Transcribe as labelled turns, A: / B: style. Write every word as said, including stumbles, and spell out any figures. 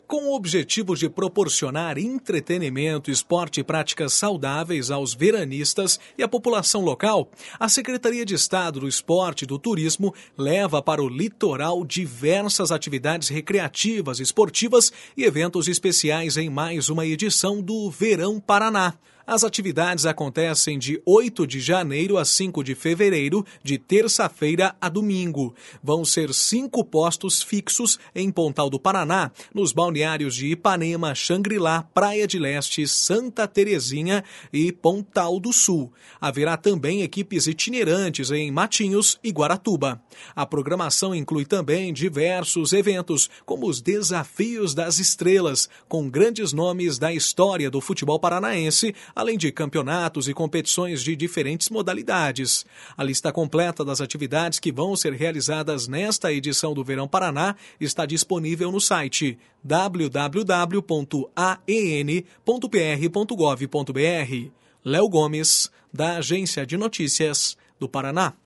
A: Com o objetivo de proporcionar entretenimento, esporte e práticas saudáveis aos veranistas e à população local, a Secretaria de Estado do Esporte e do Turismo leva para o litoral diversas atividades recreativas, esportivas e eventos especiais em mais uma edição do Verão Paraná. As atividades acontecem de oito de janeiro a cinco de fevereiro, de terça-feira a domingo. Vão ser cinco postos fixos em Pontal do Paraná, nos balneários de Ipanema, Xangri-Lá, Praia de Leste, Santa Terezinha e Pontal do Sul. Haverá também equipes itinerantes em Matinhos e Guaratuba. A programação inclui também diversos eventos, como os Desafios das Estrelas, com grandes nomes da história do futebol paranaense, além de campeonatos e competições de diferentes modalidades. A lista completa das atividades que vão ser realizadas nesta edição do Verão Paraná está disponível no site w w w ponto a e n ponto p r ponto gov ponto b r. Léo Gomes, da Agência de Notícias do Paraná.